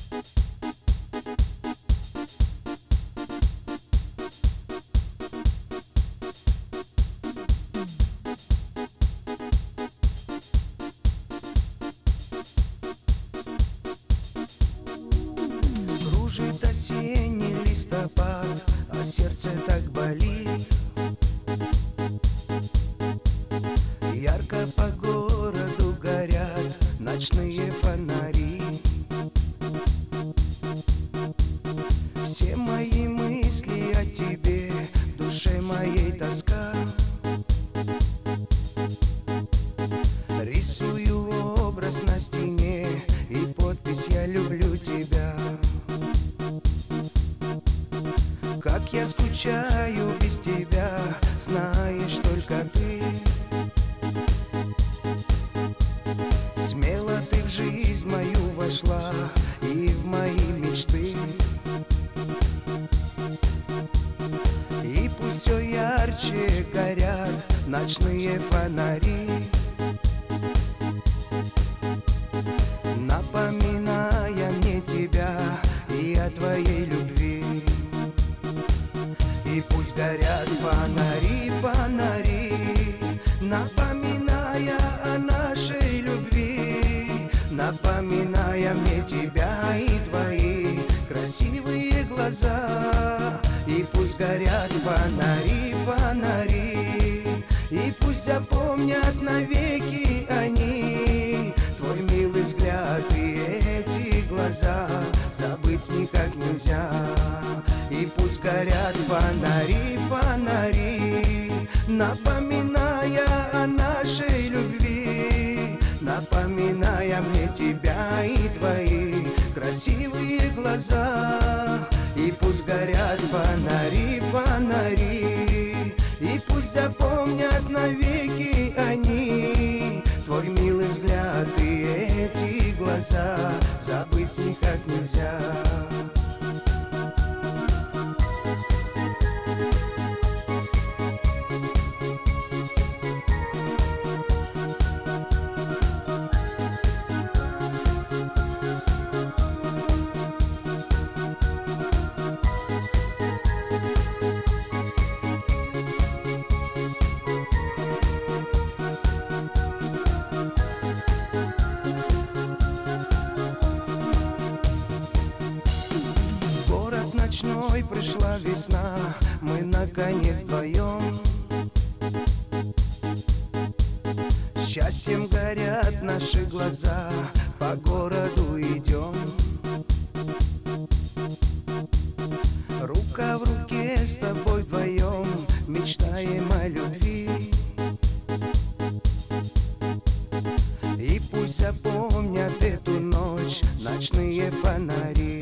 Кружит осенний листопад, а сердце так болит. Ярко по городу горят ночные фонари. Все мои мысли о тебе, в душе моей тоска. Рисую образ на стене и подпись «Я люблю тебя». Как я скучаю без тебя, знаешь только ты. Смело ты в жизнь мою вошла и в мои мечты. И пусть все ярче горят ночные фонари, напоминая мне тебя и о твоей любви. И пусть горят фонари, фонари, напоминая о нашей любви, напоминая мне тебя и твои красивые глаза. И пусть горят фонари, фонари, и пусть запомнят навеки они твой милый взгляд и эти глаза. Забыть никак нельзя. И пусть горят фонари, фонари, напоминая о нашей любви, напоминая мне тебя и твои красивые глаза. И пусть горят фонари, фонари, и пусть запомнят навеки они твой милый взгляд и эти глаза. Забыть никак нельзя. Ночной пришла весна, мы наконец вдвоем. Счастьем горят наши глаза, по городу идем. Рука в руке с тобой вдвоем, мечтаем о любви. И пусть запомнят эту ночь ночные фонари.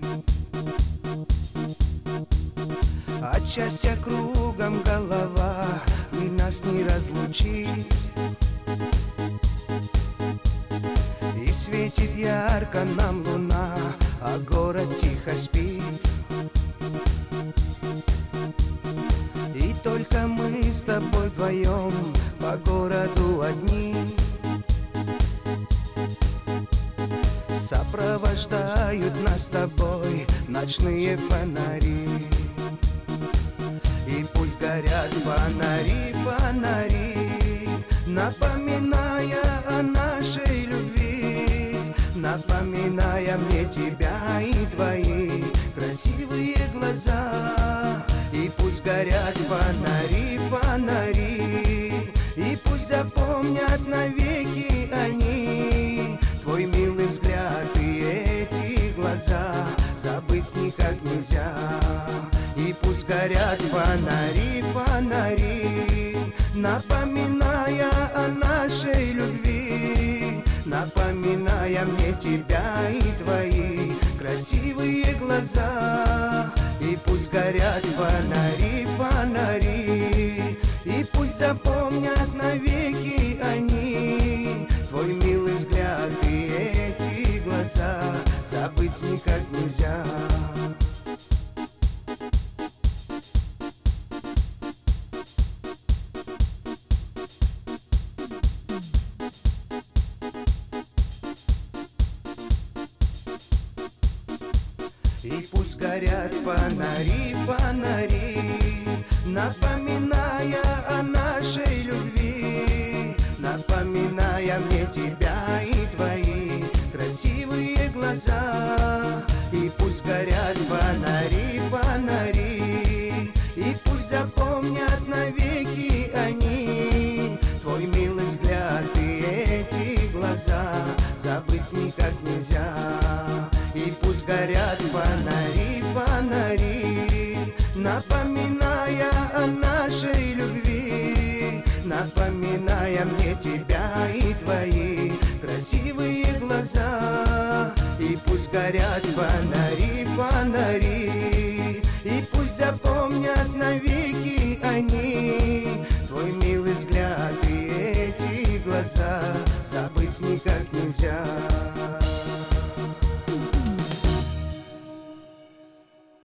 От счастья кругом голова, и нас не разлучить. И светит ярко нам луна, а город тихо спит. И только мы с тобой вдвоем по городу одни. Сопровождают нас с тобой ночные фонари. И пусть горят фонари, фонари, напоминая о нашей любви, напоминая мне тебя и твои красивые глаза. И пусть горят фонари, фонари, и пусть запомнят навеки они твой милый взгляд и эти глаза. Забыть никак нельзя. И пусть горят фонари, фонари, напоминая о нашей любви, напоминая мне тебя и твои красивые глаза. И пусть горят фонари, фонари, и пусть запомнят навеки они твой милый взгляд и эти глаза. Забыть никак нельзя. И пусть горят фонари, фонари, напоминая о нашей любви, напоминая мне тебя и твои красивые глаза. И пусть горят фонари, фонари, и пусть запомнят навеки они твой милый взгляд и эти глаза, забыть никак нельзя. И пусть горят фонари, фонари, напоминая о нашей любви, напоминая мне тебя и твои красивые глаза. И пусть горят фонари, фонари, и пусть запомнят навеки они твой милый взгляд и эти глаза, забыть никак нельзя.